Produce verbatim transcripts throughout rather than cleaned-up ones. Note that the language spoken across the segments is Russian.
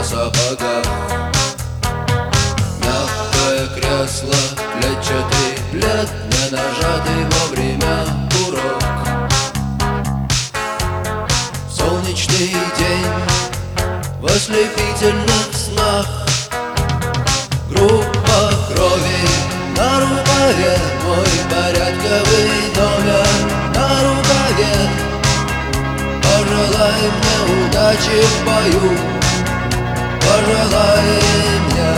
сапогах. Мягкое кресло, клетчатый плед, не нажатый во время урок. Солнечный день в ослепительных снах. Группа крови на рукаве, мой порядковый номер на рукаве. Пожелай мне удачи в бою, пожелай мне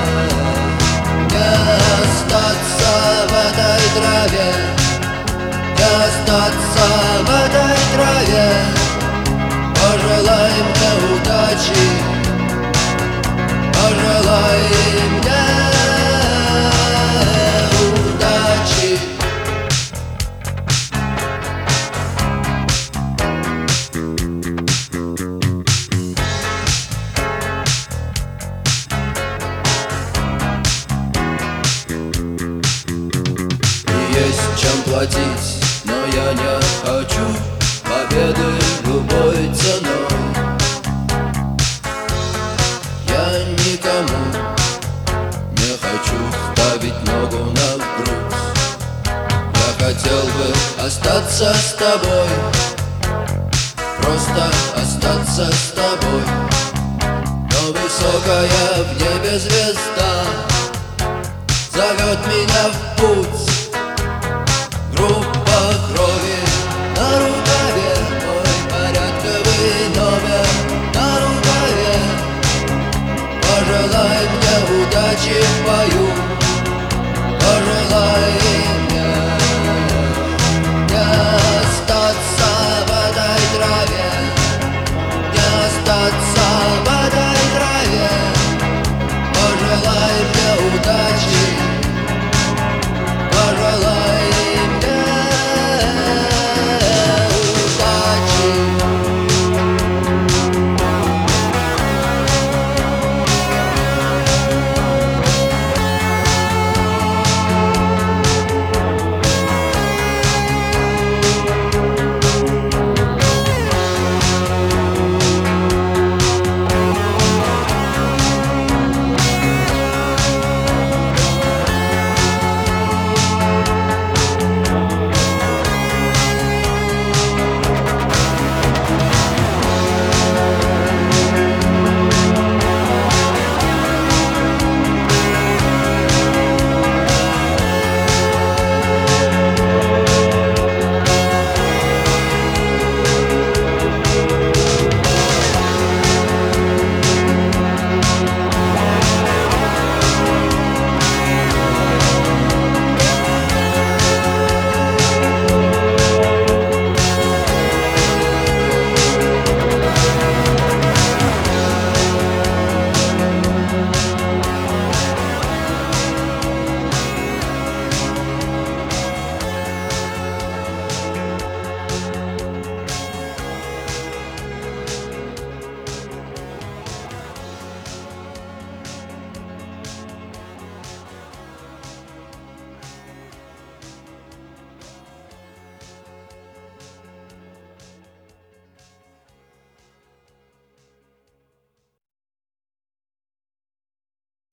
не остаться в этой траве, не остаться в этой траве. Пожелай мне удачи, пожелай мне удачи. Есть чем платить, но я не хочу победы любой ценой. Я никому не хочу ставить ногу на грудь. Я хотел бы остаться с тобой, просто остаться с тобой. Но высокая в небе звезда зовет меня в путь.